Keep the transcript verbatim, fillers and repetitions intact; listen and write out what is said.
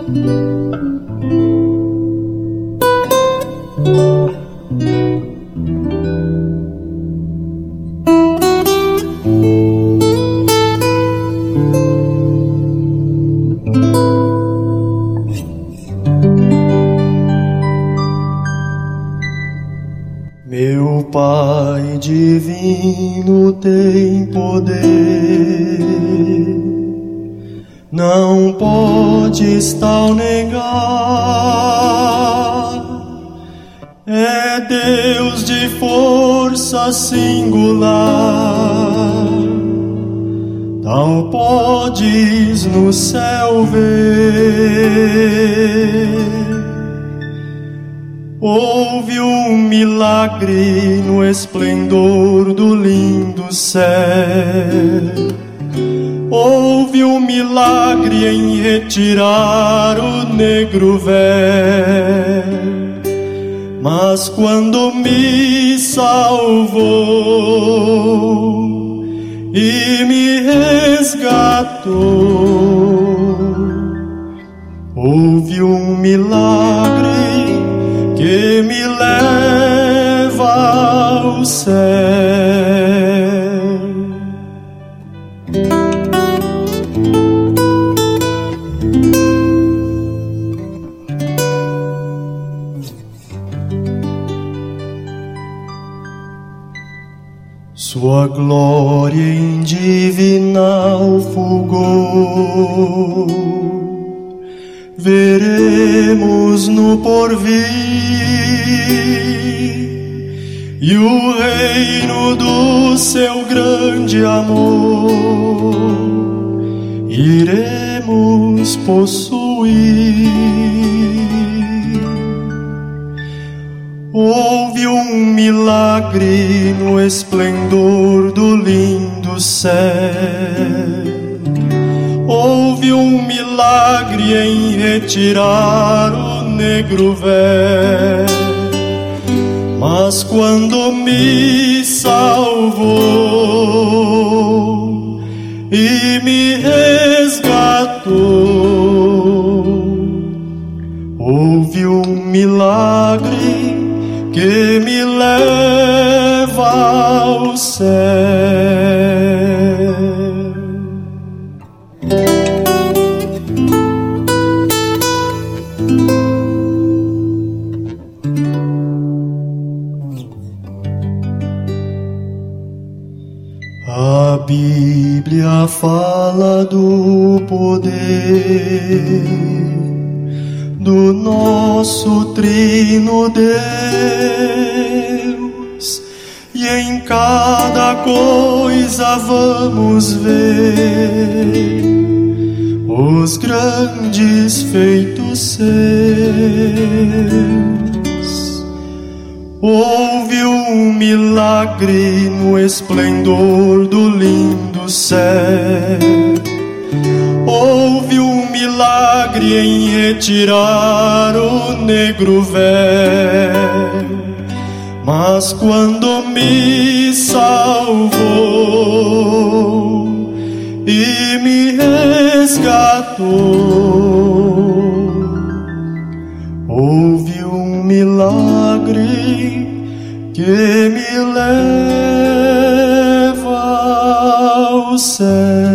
Meu Pai divino tem poder, não podes tal negar. É Deus de força singular, tal podes no céu ver. Houve um milagre no esplendor do lindo céu. Houve um milagre em retirar o negro véu. Mas quando me salvou e me resgatou, houve um milagre que me leva ao céu. Sua glória em divinal fulgor veremos no porvir, e o reino do seu grande amor iremos possuir. Houve um milagre no esplendor do lindo céu. Houve um milagre em retirar o negro véu. Mas quando me salvou e me resgatou, houve um milagre que me leva ao céu. A Bíblia fala do poder do nosso trino Deus, e em cada coisa vamos ver os grandes feitos seus. Houve um milagre no esplendor do lindo céu. Houve um milagre em retirar o negro véu. Mas quando me salvou e me resgatou, houve um milagre que me leva ao céu.